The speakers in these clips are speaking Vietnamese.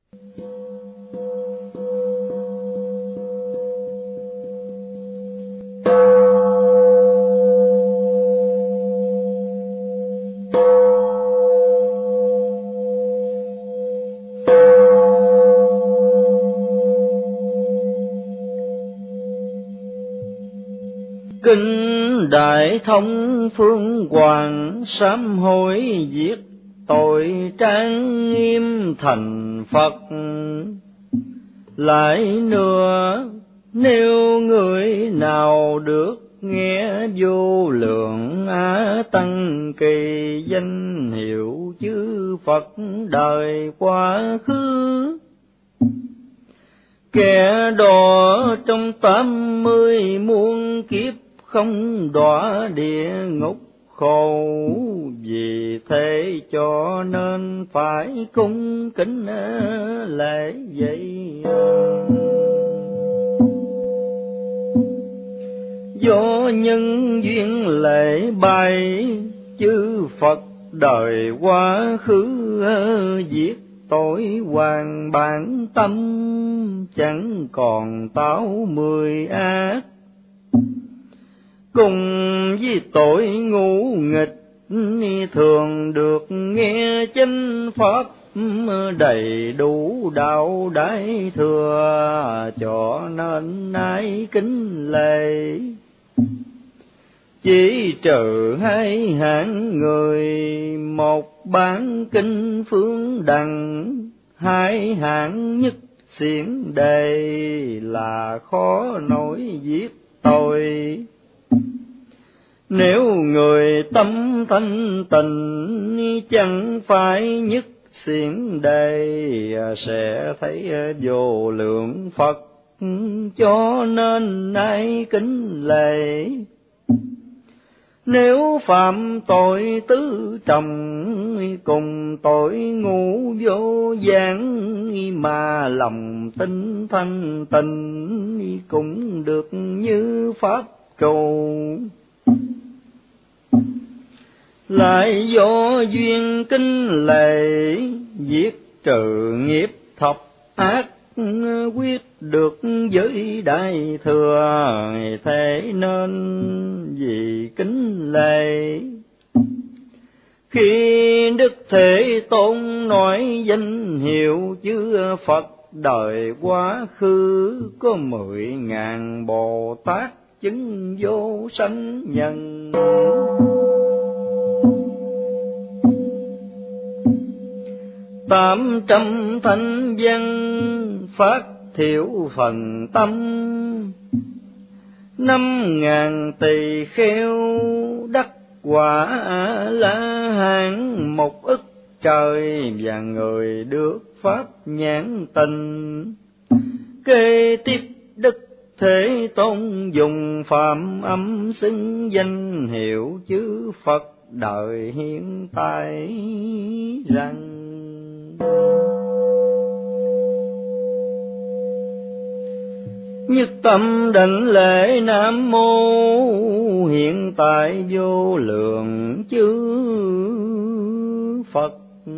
Kinh Đại Thông Phương Hoàng sám hối giết tội trang nghiêm thành Phật. Lại nữa, nếu người nào được nghe vô lượng Á Tăng Kỳ danh hiệu chư Phật đời quá khứ, kẻ đó trong 80 muôn kiếp không đọa địa ngục khổ. Vì thế cho nên phải cung kính lễ vậy. Do nhân duyên lễ bày chư Phật đời quá khứ, giết tội hoàn bản tâm chẳng còn 80 ác. Cùng với tội ngu nghịch thường được nghe chánh pháp, đầy đủ đạo đại thừa cho nên nay kính lễ. Chỉ trừ hai hạng người, một bản kinh phương đằng, hai hạng nhất xiển đề là khó nổi giết tội. Nếu người tâm thanh tịnh chẳng phải nhất xiển đề, sẽ thấy vô lượng Phật cho nên nay kính lễ. Nếu phạm tội tứ trọng cùng tội ngu vô gián, mà lòng tinh thanh tịnh cũng được như pháp trụ. Lại do duyên kinh lệ giết trừ nghiệp thập ác, quyết được giới đại thừa. Thế nên vì kính lễ, khi Đức Thế Tôn nói danh hiệu chư Phật đời quá khứ, có 10.000 Bồ Tát chứng vô sanh nhân. 800 thanh văn phát thiểu phần tâm, 5.000 tỳ kheo đắc quả La Hán, 1 ức trời và người được pháp nhãn tình. Kế tiếp Đức Thế Tôn dùng phạm âm xưng danh hiệu chư Phật đời hiện tại rằng: Nhất tâm đảnh lễ Nam Mô hiện tại vô lượng chư Phật.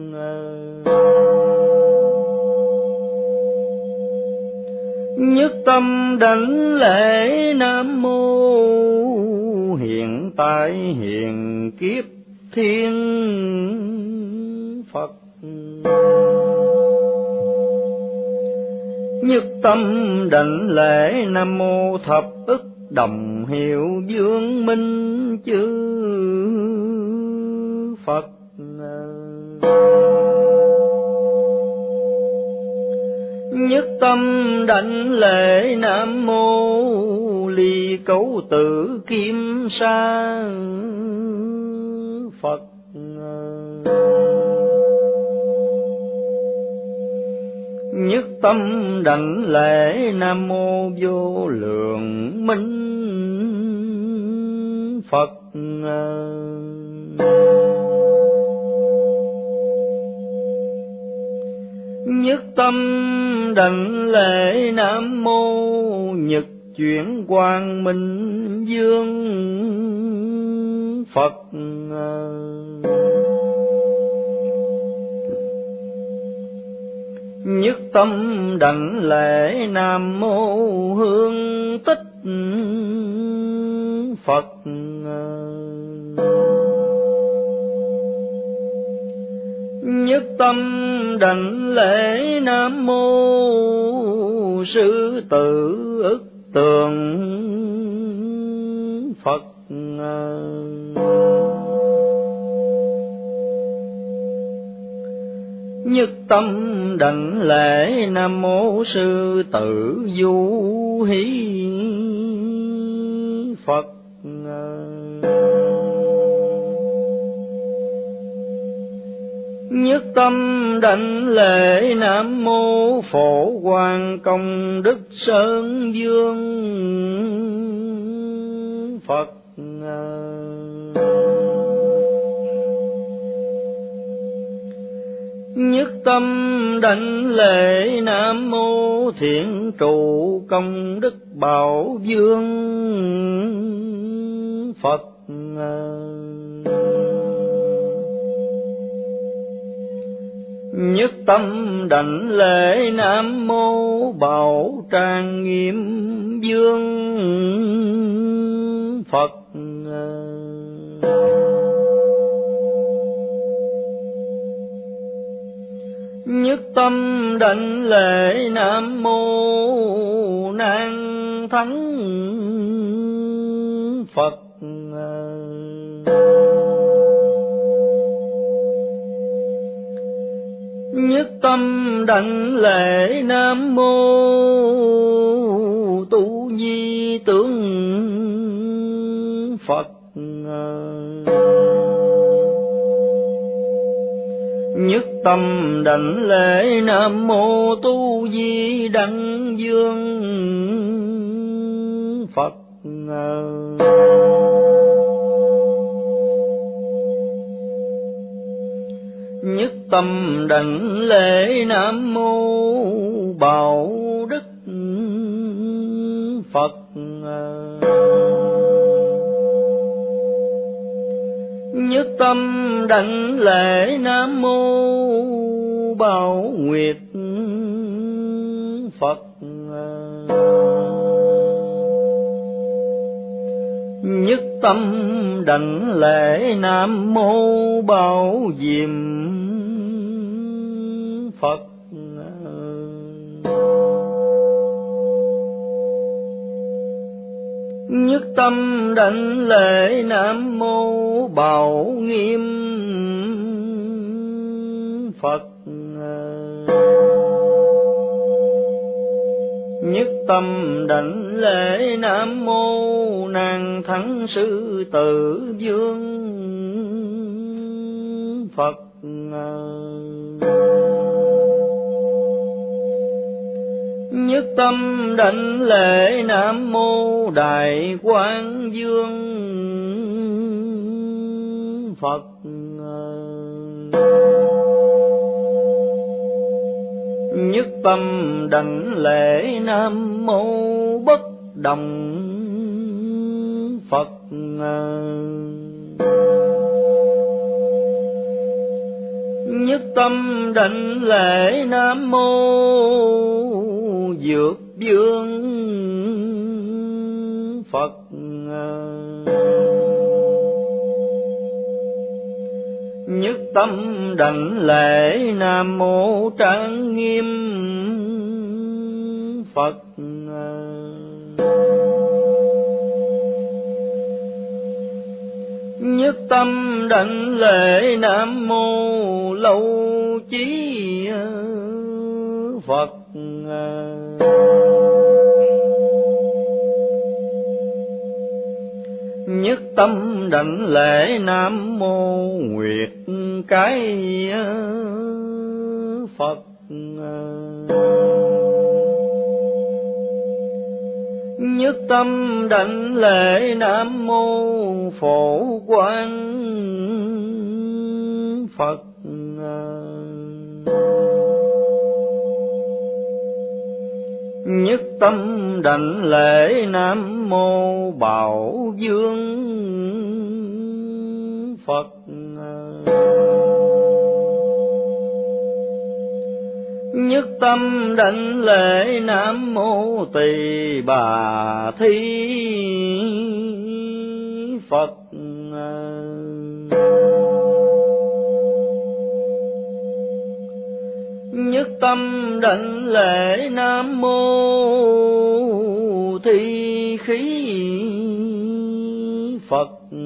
Nhất tâm đảnh lễ Nam Mô hiện tại hiện kiếp thiên Phật. Nhất tâm đảnh lễ Nam Mô thập ức đồng hiệu dương minh chư Phật. Nhất tâm đảnh lễ Nam Mô ly cấu tử kim sa Phật. Nhất tâm đảnh lễ Nam Mô vô lượng minh Phật. Nhất tâm đảnh lễ Nam Mô Nhật chuyển quang minh dương Phật. nhất tâm đảnh lễ Nam Mô Hương Tích Phật. Nhất tâm đảnh lễ Nam Mô Sư Tử Ức Tường Phật. Nhất tâm đảnh lễ Nam Mô Sư Tử Du Hí Phật. Nhất tâm đảnh lễ Nam Mô Phổ Quang Công Đức Sơn Dương Phật. Nhất tâm đảnh lễ Nam Mô Thiện Trụ Công Đức Bảo Dương Phật. Nhất tâm đảnh lễ Nam Mô Bảo Trang Nghiêm Dương Phật. Nhất tâm đảnh lễ Nam Mô Nan Thắng Phật. Nhất tâm đảnh lễ Nam Mô Tu Di Tướng Phật. Nhất tâm đảnh lễ Nam Mô Tu Di Đăng Dương Phật. Nhất tâm đảnh lễ Nam Mô Bảo Đức Phật. Nhất tâm đảnh lễ Nam Mô Bảo Nguyệt Phật. Nhất tâm đảnh lễ Nam Mô Bảo Diệm Phật. Nhất tâm đảnh lễ Nam Mô Bảo Nghiêm Phật. Nhất tâm đảnh lễ Nam Mô Nan Thắng Sư Tử Dương Phật. Nhất tâm đảnh lễ Nam Mô Đại Quang Dương Phật. Nhất tâm đảnh lễ Nam Mô Bất Động Phật. Nhất tâm đảnh lễ Nam Mô Dược Dương Phật. Nhất tâm đảnh lễ Nam Mô Trang Nghiêm Phật. Nhất tâm đảnh lễ Nam Mô Lâu Chí Phật. Nhất tâm đảnh lễ Nam Mô Nguyệt Cái Phật. Nhất tâm đảnh lễ Nam Mô Phổ Quang Phật. Nhất tâm đảnh lễ Nam Mô Bảo Dương Phật. nhất tâm đảnh lễ Nam Mô Tỳ Bà Thi Phật. Nhất tâm đảnh lễ Nam Mô Thi Khí Phật.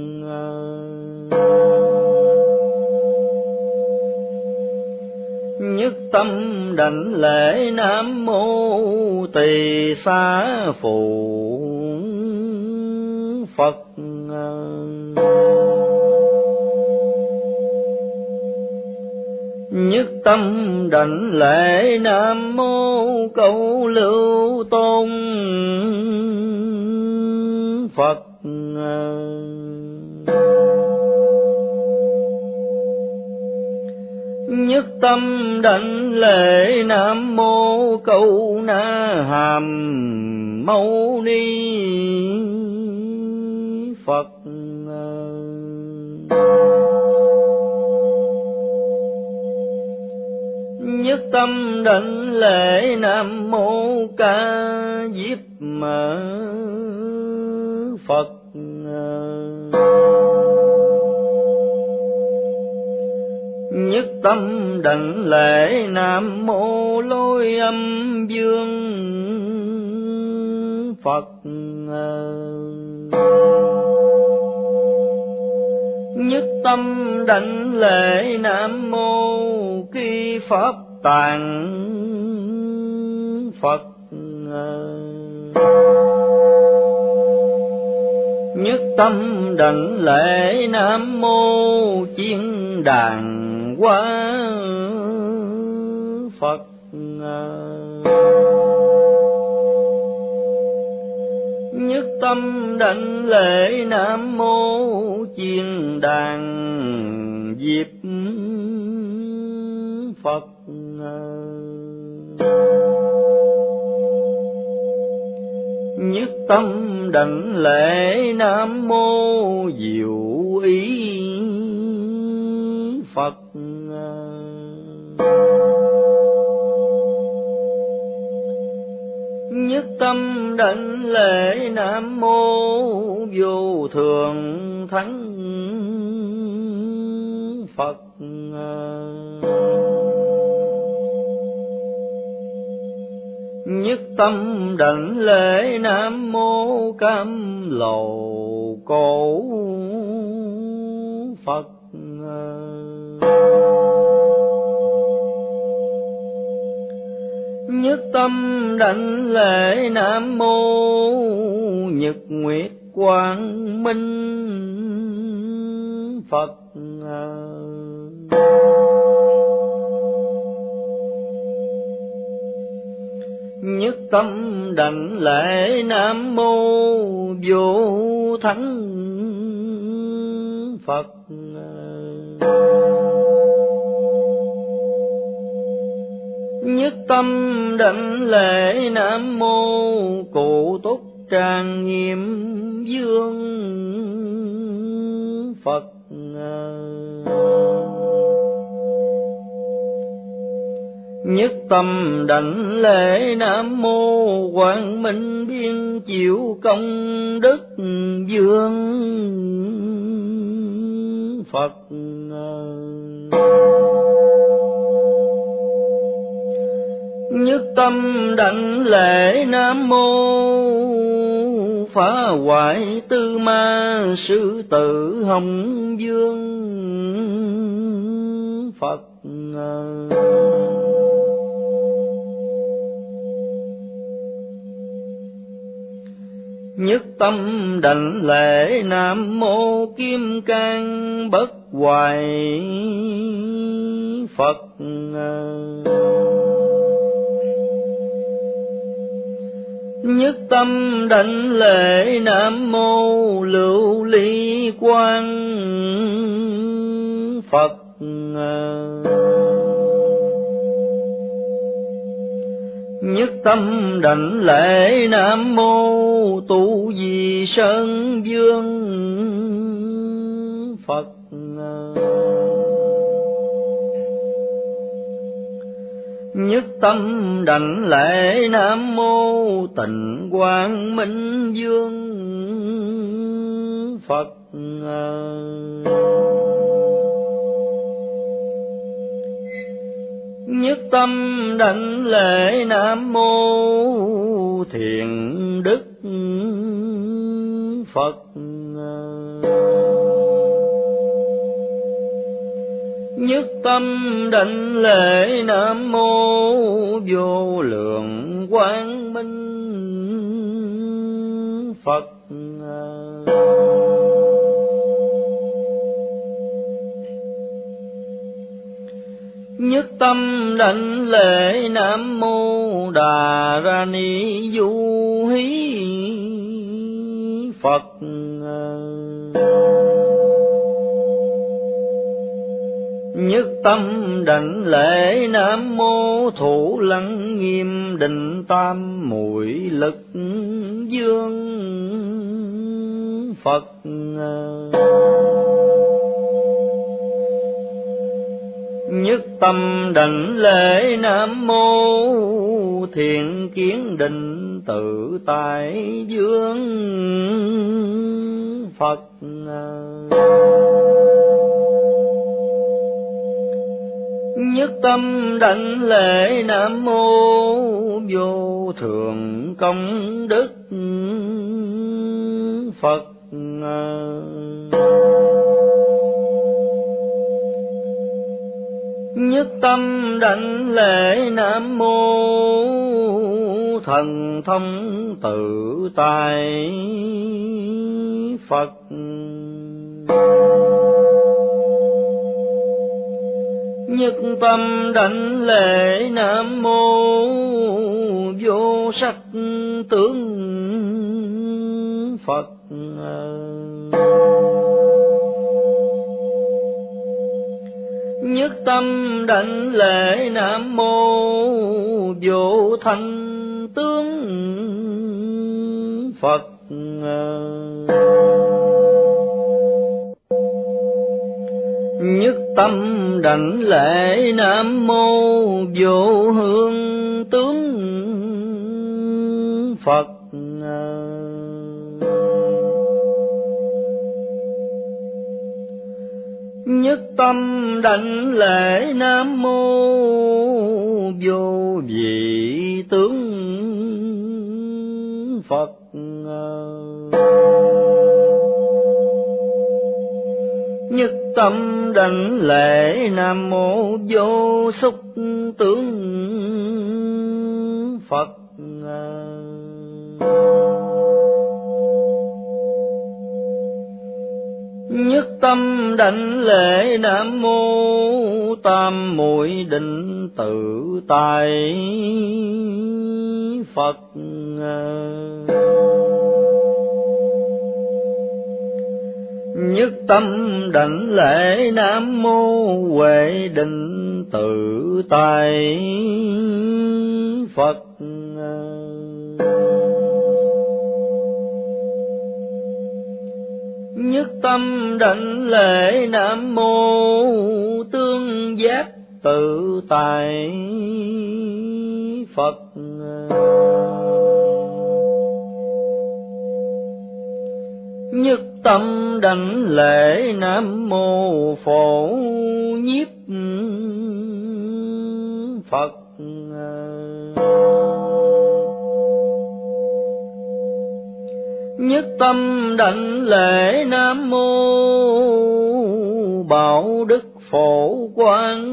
Nhất tâm đảnh lễ Nam Mô Tỳ Xá Phụ Phật. Nhất tâm đảnh lễ Nam Mô Câu Lưu Tôn Phật. Nhất tâm đảnh lễ Nam Mô Câu Na Hàm Mâu Ni Phật. Nhất tâm đảnh lễ Nam Mô Ca Diếp Phật. Nhất tâm đảnh lễ Nam Mô Lôi Âm Dương Phật. Nhất tâm đảnh lễ Nam Mô Ki Pháp Tạng Phật. Nhất tâm đảnh lễ Nam Mô Chiên Đàn Hoa Phật. Nhất tâm đảnh lễ Nam Mô Chiên Đàn Diệp Phật. Nhất tâm đảnh lễ Nam Mô Diệu Ý Phật. Nhất tâm đảnh lễ Nam Mô Vô Thường Thắng Phật. Nhất tâm đảnh lễ Nam Mô Cam Lồ Cổ Phật. Nhất tâm đảnh lễ Nam Mô Nhật Nguyệt Quang Minh Phật. Nhất tâm đảnh lễ Nam Mô Vô Thắng Phật. Nhất tâm đảnh lễ Nam Mô Cụ Túc Trang Nghiêm Dương Phật. Nhất tâm đảnh lễ Nam Mô Quang Minh Biên Chịu Công Đức Dương Phật. Nhất tâm đảnh lễ Nam Mô Phá Hoại Tư Ma Sư Tử Hồng Dương Phật. Nhất tâm đảnh lễ Nam Mô Kim Cang Bất Hoại Phật. Nhất tâm đảnh lễ Nam Mô Lưu Ly Quang Phật. Nhất tâm đảnh lễ Nam Mô Tu Di Sơn Dương Phật. Nhất tâm đảnh lễ Nam Mô Tịnh Quang Minh Dương Phật. Nhất tâm đảnh lễ Nam Mô Thiện Đức Phật. Nhất tâm đảnh lễ Nam Mô Vô Lượng Quang Minh Phật. Nhất tâm đảnh lễ Nam Mô Đà Ra Ni Du Hí Phật. Nhất tâm đảnh lễ Nam Mô Thủ Lăng Nghiêm Định Tam Muội Lực Dương Phật. Nhất tâm đảnh lễ Nam Mô Thiện Kiến Định Tự Tại Dương Phật. Nhất tâm đảnh lễ Nam Mô Vô Thượng Công Đức Phật. Nhất tâm đảnh lễ Nam Mô Thần Thông Tự Tại Phật. Nhất tâm đảnh lễ Nam Mô Vô Sắc Tướng Phật. Nhất tâm đảnh lễ Nam Mô Vô Thanh Tướng Phật. Nhất tâm đảnh lễ Nam Mô Vô Hương Tướng Phật. Nhất tâm đảnh lễ Nam Mô Vô Vị Tướng Phật. Nhất tâm đảnh lễ Nam Mô Vô Xúc Tướng Phật. Nhất tâm đảnh lễ Nam Mô Tam Muội Định Tự Tại Phật. Nhất tâm đảnh lễ Nam Mô Huệ Định Tự Tại Phật. Nhất tâm đảnh lễ Nam Mô Tương Giác Tự Tại Phật. Nhất tâm đảnh lễ Nam Mô Phổ Nhiếp Phật. Nhất tâm đảnh lễ Nam Mô Bảo Đức Phổ Quang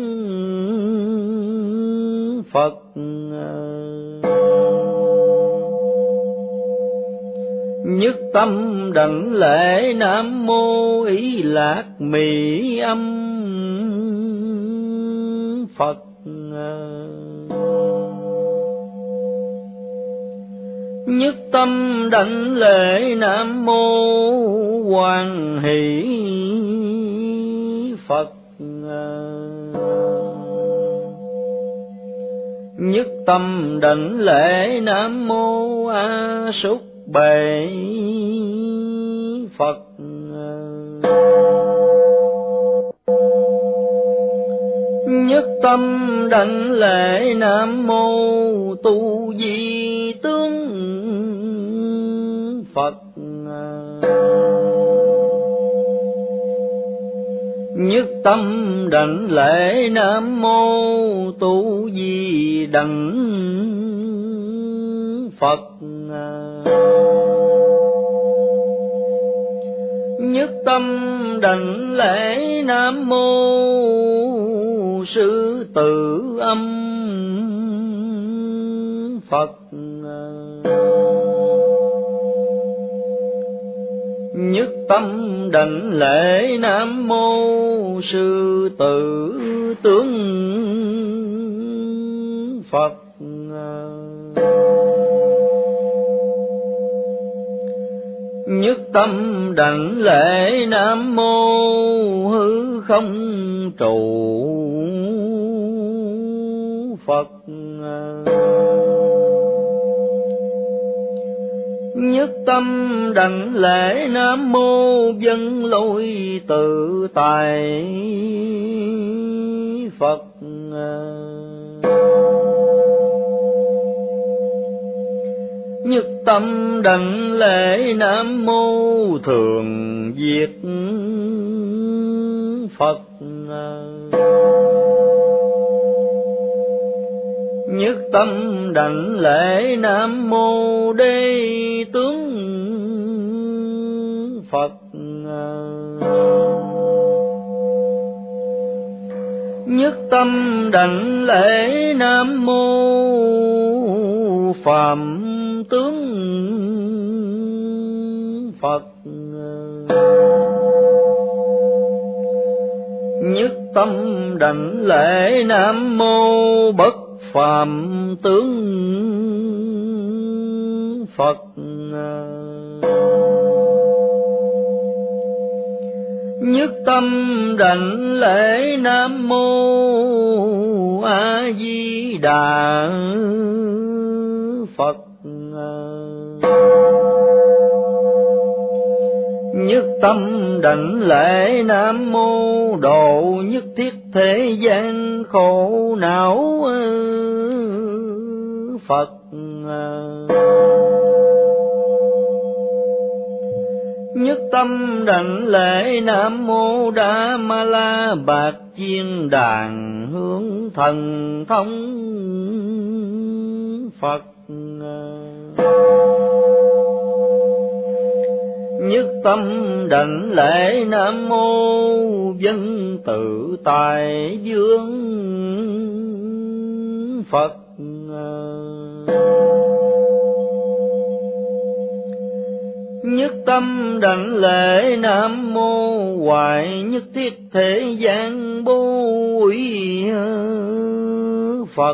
Phật. Nhất tâm đảnh lễ Nam Mô Ý Lạc Mỹ Âm Phật. Nhất tâm đảnh lễ Nam Mô Hoan Hỷ Phật. Nhất tâm đảnh lễ Nam Mô A Súc Bệ Phật. Nhất tâm đảnh lễ Nam Mô Tu Di Tướng Phật. Nhất tâm đảnh lễ Nam Mô Tu Di Đảnh Phật. Nhất tâm đảnh lễ Nam Mô Sư Tử Âm Phật. Nhất tâm đảnh lễ Nam Mô Sư Tử Tướng Phật. Nhất tâm đảnh lễ Nam Mô Hư Không Trụ Phật. Nhất tâm đảnh lễ Nam Mô Vân Lôi Tự Tại Phật. Nhất tâm đảnh lễ Nam Mô Thường Diệt Phật. Nhất tâm đảnh lễ Nam Mô Đế Tướng Phật. Nhất tâm đảnh lễ Nam Mô Phạm Tướng Phật. Nhất tâm đảnh lễ Nam Mô Bất Phạm Tướng Phật. Nhất tâm đảnh lễ Nam Mô A Di Đà Phật. Nhất tâm đảnh lễ Nam Mô Độ Nhất Thiết Thế Gian Khổ Não Phật. Nhất tâm đảnh lễ Nam Mô Đa Ma La Bạc Chiên Đàn Hướng Thần Thông Phật. Nhất tâm đảnh lễ Nam Mô Vân Tự Tại Dương Phật. Nhất tâm đảnh lễ Nam Mô Hoại Nhất Thiết Thế Gian Bố Ý Phật.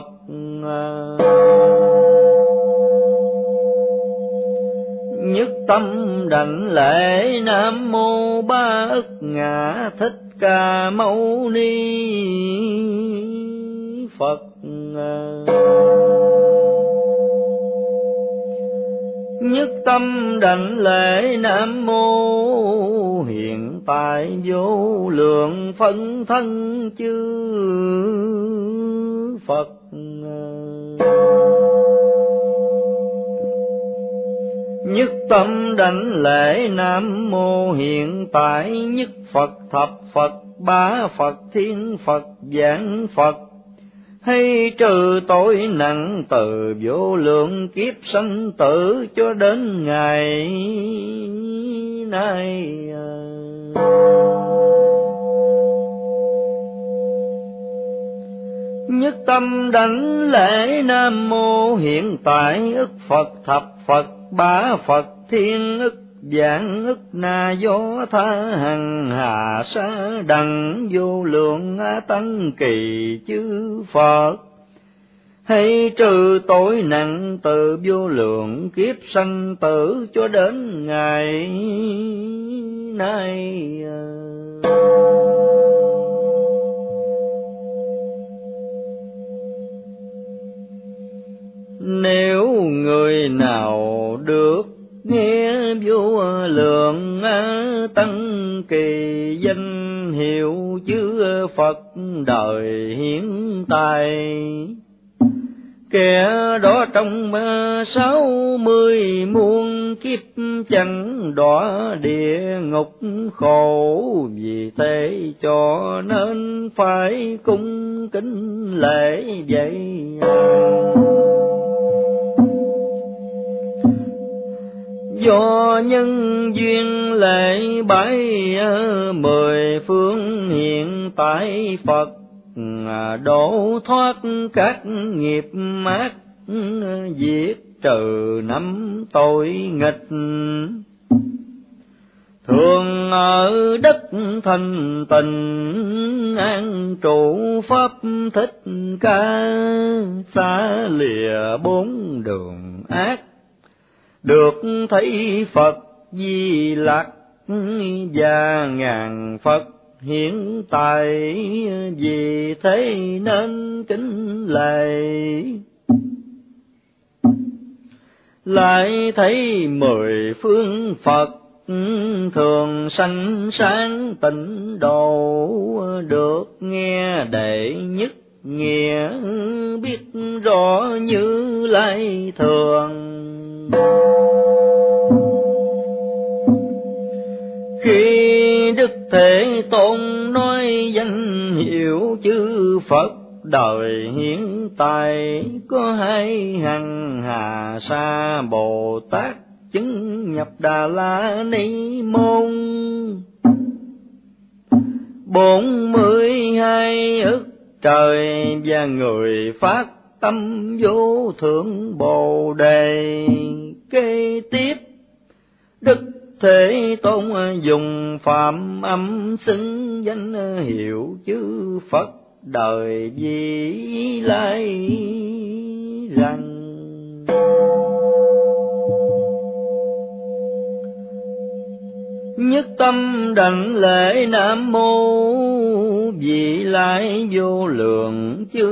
Nhất tâm đảnh lễ Nam Mô Ba Ức Ngã Thích Ca Mâu Ni Phật. Nhất tâm đảnh lễ Nam Mô Hiện Tại Vô Lượng Phân Thân Chư Phật. Nhất tâm đảnh lễ Nam Mô Hiện Tại Nhất Phật Thập Phật Ba Phật Thiên Phật Vạn Phật. Hay trừ tội nặng từ vô lượng kiếp sanh tử cho đến ngày nay. Nhất tâm đảnh lễ Nam Mô Hiện Tại Ức Phật Thập Phật Ba Phật Thiên ức vạn ức na do tha hằng hà sa đằng vô lượng tăng kỳ chư Phật. Hay trừ tội nặng từ vô lượng kiếp sanh tử cho đến ngày nay. Nếu người nào được nghe vô lượng tăng kỳ danh hiệu chư Phật đời hiện tại. Kẻ đó trong 60 muôn kiếp chẳng đọa địa ngục khổ, vì thế cho nên phải cung kính lễ vậy. Do nhân duyên lễ bái 10 phương hiện tại Phật, độ thoát các nghiệp ác, diệt trừ năm tội nghịch. Thường ở đất thanh tịnh, an trụ pháp thích ca, xa lìa bốn đường ác, được thấy Phật Di Lặc và ngàn Phật hiện tại, vì thế nên kính lạy. Lại thấy 10 phương Phật thường sanh sáng tịnh độ, được nghe đệ nhất nghĩa, biết rõ Như Lai thường. Khi Đức Thế Tôn nói danh hiệu chư Phật đời hiện tại, có 2 hằng Hà Sa Bồ Tát chứng nhập Đà La Ni môn. 42 ức trời và người phát tâm vô thượng Bồ Đề. Kế tiếp Đức Thế Tôn dùng phạm âm xưng danh hiệu chư Phật đời Di Lai rằng: nhất tâm đảnh lễ Nam Mô Vị Lai vô lượng chư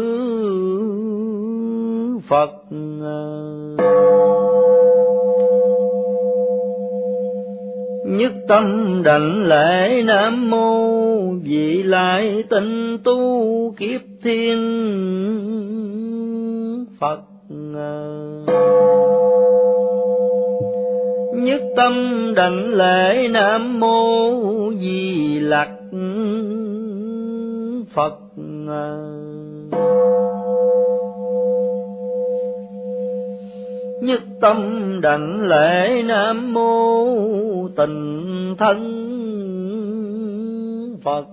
Phật. Nhất tâm đảnh lễ Nam Mô Vị Lai tinh tu kiếp thiên Phật. Nhất tâm đảnh lễ Nam Mô Di Lặc Phật. Nhất tâm đảnh lễ Nam Mô Tịnh Thân Phật.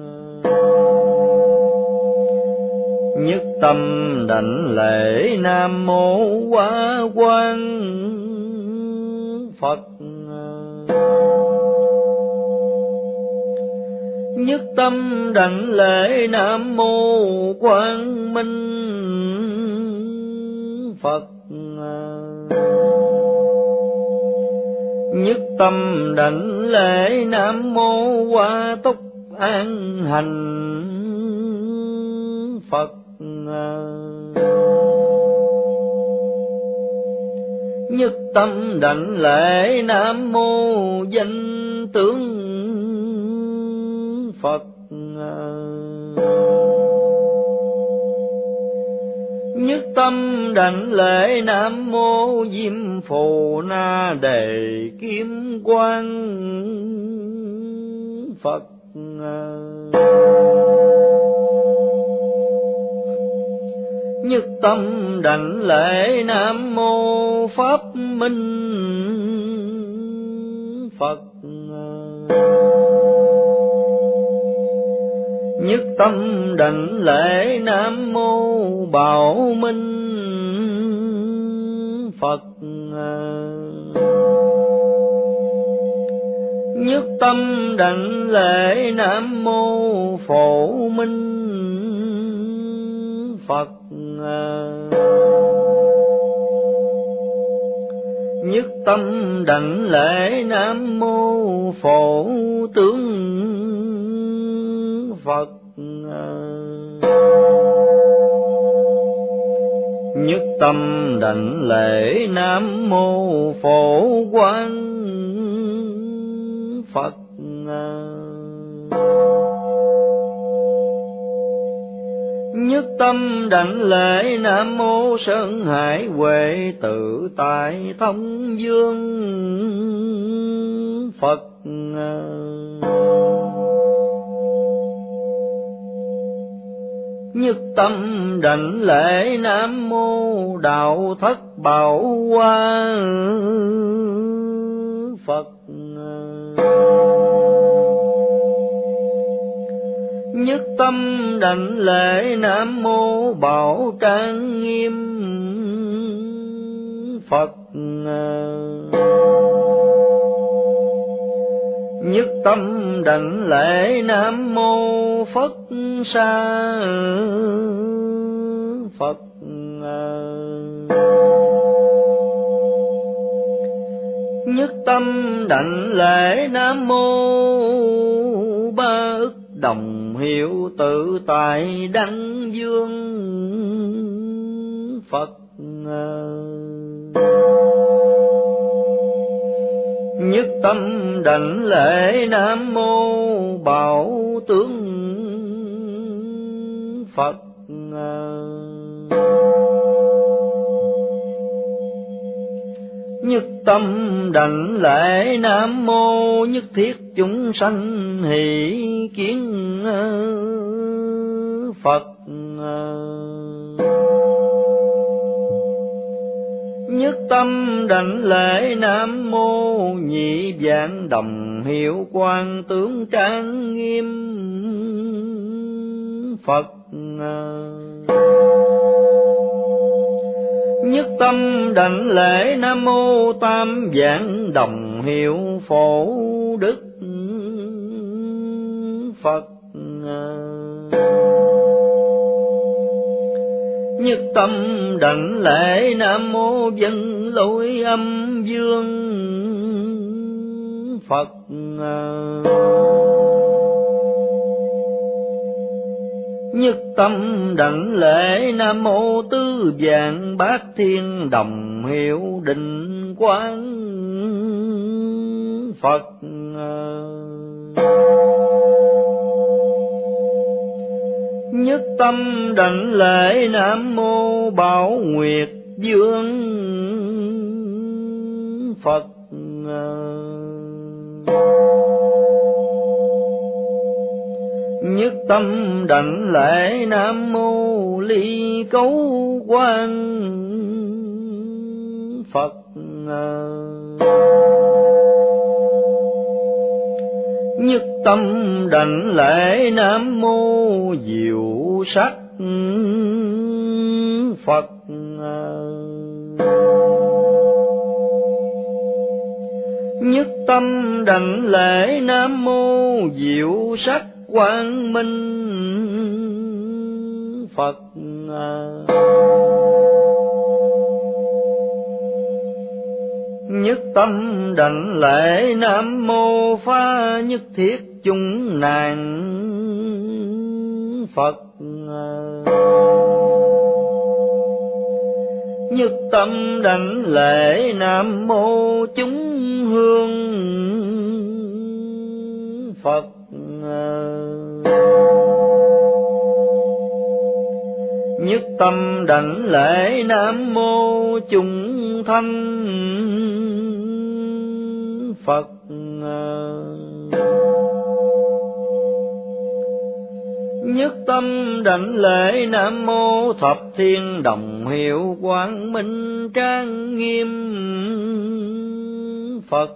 Nhất tâm đảnh lễ Nam Mô Hoa Quang Phật. Nhất tâm đảnh lễ Nam Mô Quang Minh Phật. Nhất tâm đảnh lễ Nam Mô Hoa Túc An Hành Phật. Nhất tâm đảnh lễ Nam Mô Danh Tướng Phật. Nhất tâm đảnh lễ Nam Mô Diêm Phù Na Đề Kim Quang Phật. Nhất tâm đảnh lễ Nam Mô Pháp Minh Phật. Nhất tâm đảnh lễ Nam Mô Bảo Minh Phật. Nhất tâm đảnh lễ Nam Mô Phổ Minh Phật. Nhất tâm đảnh lễ Nam Mô Phổ Tướng Phật. Nhất tâm đảnh lễ Nam Mô Phổ Quang Phật. Nhất tâm đảnh lễ Nam Mô Sơn Hải Huệ Tự Tại Thông Dương Phật. Nhất tâm đảnh lễ Nam Mô Đạo Thất Bảo Hoa Phật. Nhất tâm đảnh lễ Nam Mô Bảo Trang Nghiêm Phật. Nhất tâm đảnh lễ Nam Mô Phất Sa Phật. Nhất tâm đảnh lễ Nam Mô Ba Ức Đồng Hiệu Tự Tại Đăng Dương Phật. Nhất tâm đảnh lễ Nam Mô Bảo Tướng Phật. Nhất tâm đảnh lễ Nam Mô Nhất Thiết Chúng Sanh Hỷ Kiến Phật. Nhất tâm đảnh lễ Nam Mô Nhị Vạn Đồng Hiệu Quang Tướng Trang Nghiêm Phật. Nhất tâm đảnh lễ Nam Mô Tam Vạn Đồng Hiệu Phổ Đức Phật. Nhất tâm đảnh lễ Nam Mô Vân Lôi Âm Dương Phật. Nhất tâm đảnh lễ Nam Mô Tứ Vạn Bát Thiên Đồng Hiệu Định Quang Phật. Nhất tâm đảnh lễ Nam Mô Bảo Nguyệt Dương Phật. Nhất tâm đảnh lễ Nam Mô Ly Cấu Quang Phật. Nhất tâm đảnh lễ Nam Mô Diệu Sắc Phật. Nhất tâm đảnh lễ Nam Mô Diệu Sắc Quang Minh Phật. Nhất tâm đảnh lễ Nam Mô Phá Nhất Thiết Chúng Nạn Phật. Nhất tâm đảnh lễ Nam Mô Chúng Hương Phật. Nhất tâm đảnh lễ Nam Mô Chúng Thanh Phật. Nhất tâm đảnh lễ Nam Mô Thập Thiên Đồng Hiệu Quang Minh Trang Nghiêm Phật.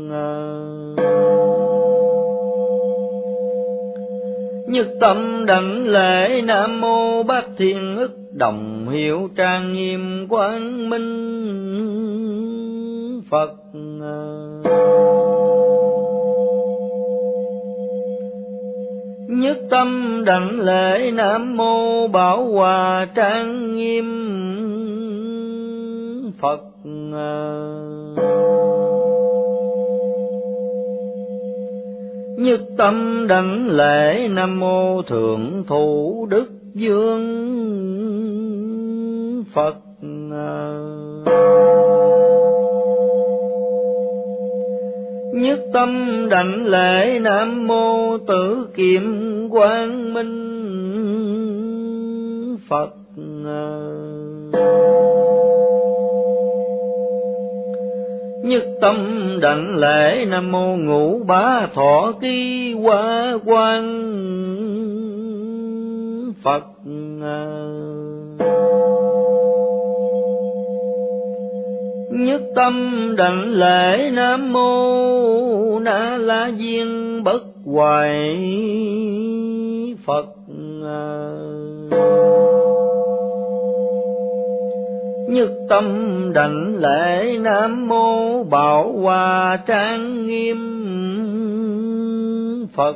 Nhất tâm đảnh lễ Nam Mô Bát Thiên Ức Đồng Hiệu Trang Nghiêm Quang Minh Phật. Nhất tâm đảnh lễ Nam Mô Bảo Hòa Trang Nghiêm Phật. Nhất tâm đảnh lễ Nam Mô Thượng Thủ Đức Dương Phật. Nhất tâm đảnh lễ Nam Mô Tử Kiệm Quang Minh Phật. Nhất tâm đảnh lễ Nam Mô Ngũ Bá Thọ Ký Hoa Quang Phật. Nhất tâm đảnh lễ Nam Mô Na La Diên Bất Hoại Phật. Nhất tâm đảnh lễ Nam Mô Bảo Hòa Trang Nghiêm Phật.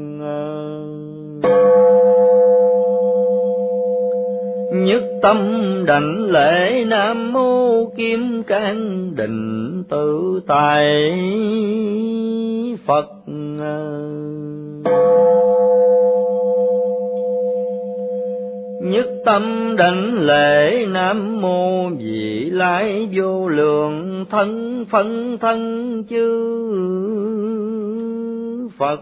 Nhất tâm đảnh lễ Nam Mô Kim Cang Định Tự Tại Phật. Nhất tâm đảnh lễ Nam Mô Vị Lai Vô Lượng Thân Phân Thân Chư Phật.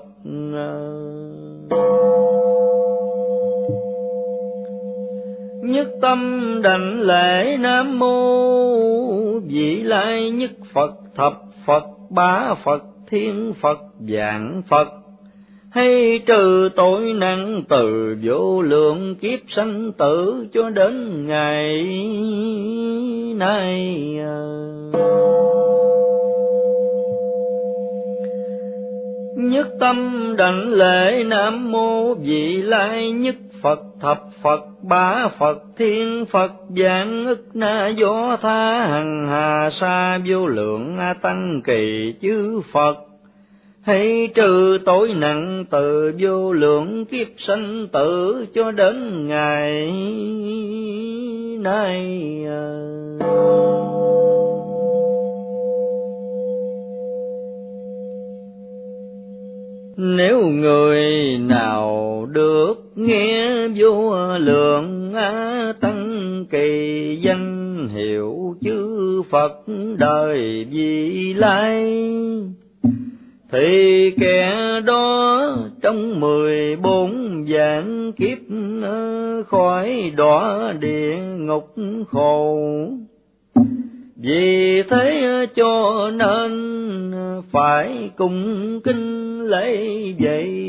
Nhất tâm đảnh lễ Nam Mô Vị Lai Nhất Phật Thập Phật Bá Phật Thiên Phật Vạn Phật. Hay trừ tội nặng từ vô lượng kiếp sanh tử cho đến ngày nay. Nhất tâm đảnh lễ Nam Mô Vị Lai Nhất Phật Thập Phật Bá Phật Thiên Phật Vạn Ức Na Do Tha Hằng Hà Sa Vô Lượng A Tăng Kỳ Chư Phật. Hãy trừ tội nặng từ vô lượng kiếp sanh tử cho đến ngày nay. Nếu người nào được nghe vô lượng A Tăng Kỳ danh hiệu chư Phật đời vị lai, thì kẻ đó trong 14 vạn kiếp khỏi đọa địa ngục khổ. Vì thế cho nên phải cung kính lễ vậy.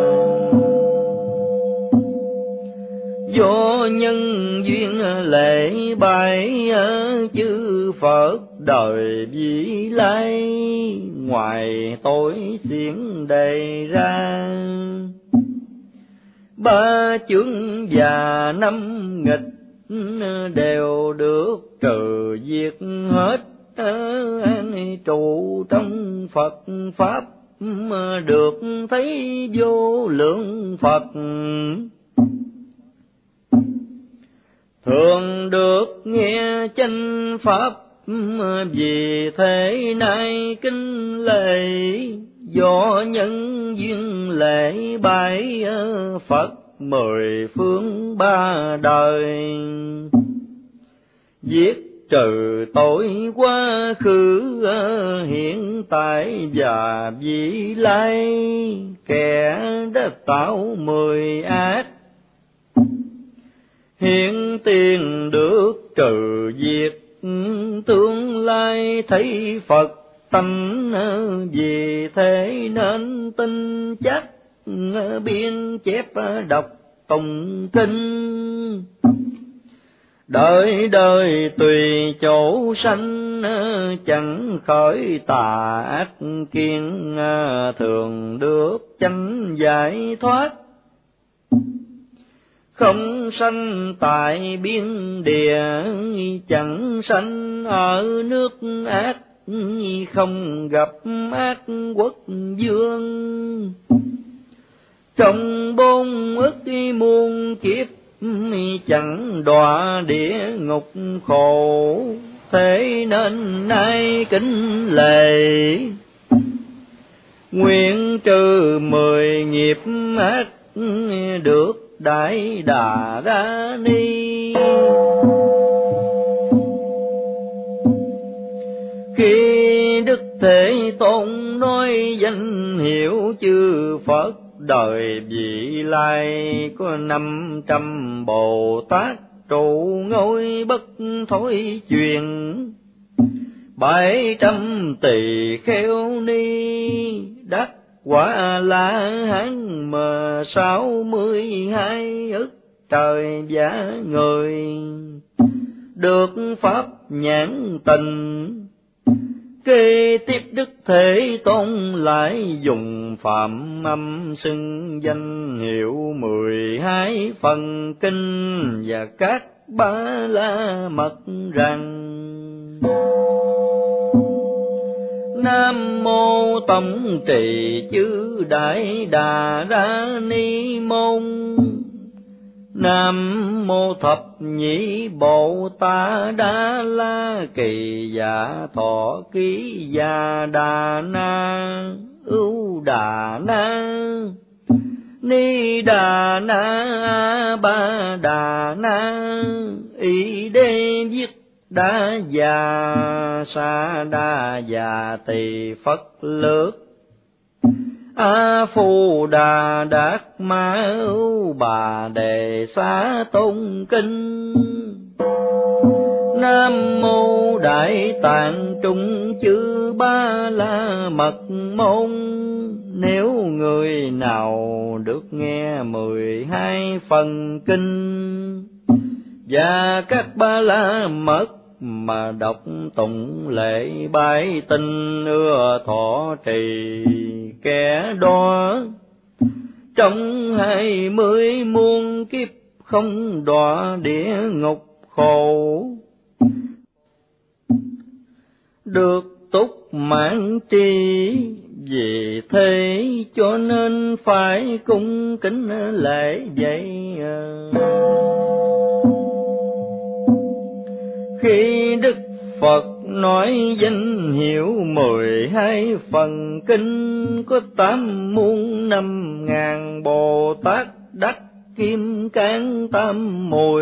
Do nhân duyên lễ bái chư Phật đời vị lai, ngoài tội xiển đề ra 3 chướng và 5 nghịch đều được trừ diệt hết, an trụ trong Phật Pháp được thấy vô lượng Phật. Thường được nghe chánh Pháp, vì thế nay kính lễ. Do nhân duyên lễ bái Phật 10 phương 3 đời, giết trừ tội quá khứ hiện tại và vị lai. Kẻ đã tạo 10 ác hiện tiền được trừ diệt, tương lai thấy Phật tánh. Vì thế nên tin chắc biên chép đọc tụng kinh. Đời đời tùy chỗ sanh, chẳng khởi tà ác kiên. Thường được chánh giải thoát, không sanh tại biên địa. Chẳng sanh ở nước ác, không gặp ác quốc vương. Trong 4 ức muôn kiếp, chẳng đọa địa ngục khổ. Thế nên nay kính lễ, nguyện trừ 10 nghiệp ác, được Đại Đà Ra Ni. Khi Đức Thế Tôn nói danh hiệu chư Phật đời vị lai có 500 Bồ Tát trụ ngôi bất thối truyền, 700 tỳ kheo ni đắc quả La Hán, mà 62 ức trời giả người được pháp nhãn tình. Kế tiếp Đức Thế Tôn lại dùng phạm âm xưng danh hiệu 12 phần kinh và các ba la mật rằng: Nam mô Tổng Trì Chư Đại Đà Ra Ni Môn, Nam mô Thập Nhĩ Bồ Tát Đa La Kỳ Dạ Thọ Ký Dạ Đà Na Ưu Đà Na Ni Đà Na Ba Đà Na Y Đê Viết Đa Già Sa Đa Già Tỳ Phật Lược A Phu Đà Đạt Ma Ưu Bà Đề Xá Tôn Kinh. Nam mô Đại Tạng Trung Chư Ba La Mật Môn. Nếu người nào được nghe 12 phần kinh và các ba la mật mà đọc tụng lễ bái tinh ưa thọ trì, kẻ đó trong 20 muôn kiếp không đọa địa ngục khổ, được túc mãn tri. Vì thế cho nên phải cung kính lễ vậy. Khi Đức Phật nói danh hiệu 12 phần kinh, có 8 muôn 5.000 Bồ Tát đắc kim cang tam mùi,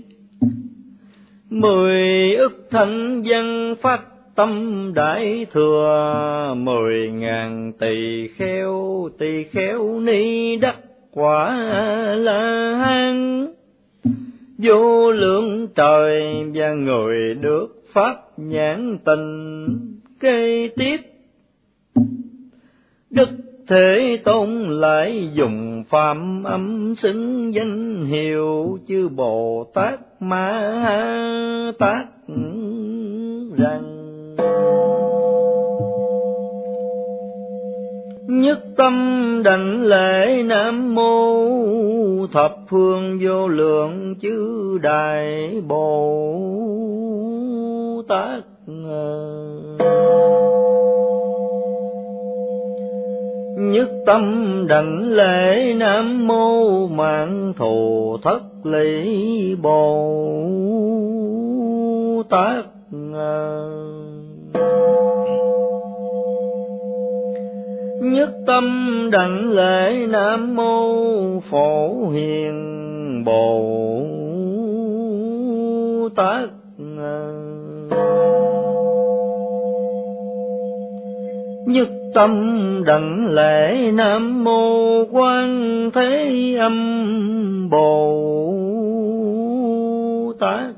10 ức thanh văn phát tâm đại thừa, 10.000 tỳ kheo ni đắc quả La Hán, vô lượng trời và người được pháp nhãn tình. Kế tiếp Đức Thế Tôn lại dùng phạm âm xưng danh hiệu chư Bồ Tát Ma Ha Tát rằng: Nhất tâm đảnh lễ Nam mô thập phương vô lượng chư Đại Bồ Tát. Nhất tâm đảnh lễ Nam mô Mạn Thù Thất Lý Bồ Tát. Nhất tâm đảnh lễ Nam mô Phổ Hiền Bồ Tát. Nhất tâm đảnh lễ Nam mô Quan Thế Âm Bồ Tát.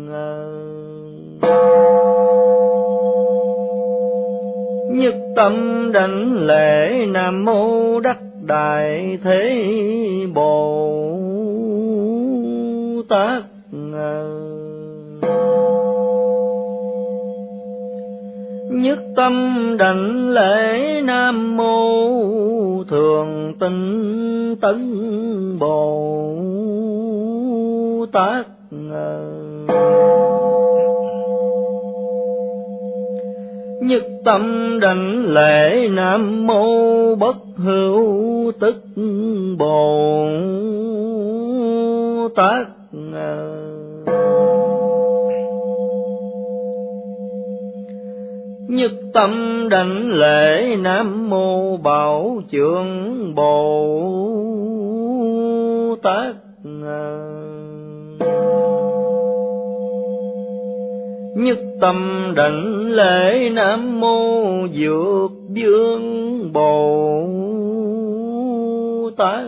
Nhất tâm đảnh lễ Nam mô Đắc Đại Thế Bồ Tát. Nhất tâm đảnh lễ Nam mô Thường Tinh Tấn Bồ Tát. Nhất tâm đảnh lễ Nam mô Bất Hữu Tức Bồ Tát. Nhất tâm đảnh lễ Nam mô Bảo Trượng Bồ Tát. Nhất tâm đảnh lễ Nam mô Dược Vương Bồ Tát.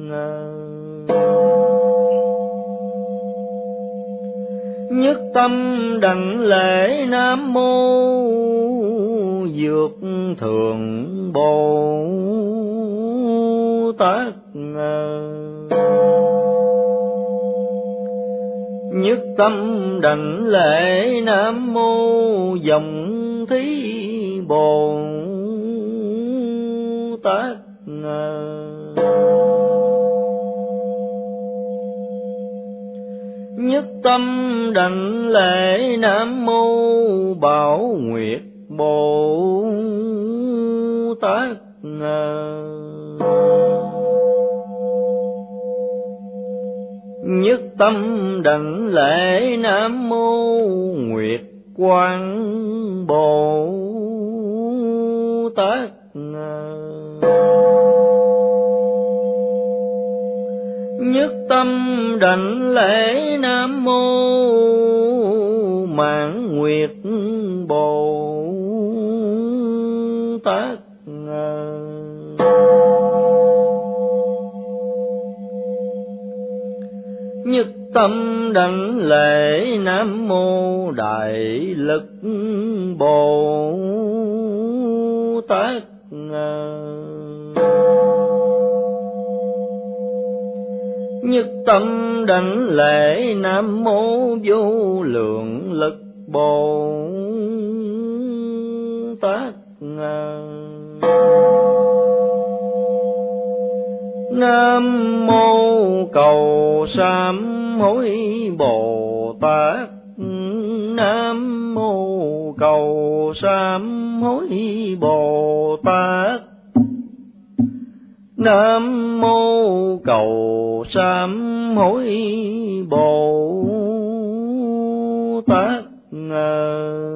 Nhất tâm đảnh lễ Nam Mô Dược Thượng Bồ Tát. Nhất tâm đảnh lễ Nam Mô Dòng Thí Bồ Tát. Nhất tâm đảnh lễ Nam Mô Bảo Nguyệt Bồ Tát. Nhất tâm đảnh lễ Nam Mô Nguyệt Quang Bồ Tát. Nhất tâm đảnh lễ Nam Mô Mãn Nguyệt Bồ Tát. Nhất tâm đảnh lễ Nam Mô Đại Lực Bồ Tát. Nhất tâm đảnh lễ Nam Mô Vô Lượng Lực Bồ Tát. Nam Mô Cầu Sám Hối Bồ Tát. Nam Mô Cầu Sám Hối Bồ Tát. Nam Mô Cầu Sám Hối Bồ Tát.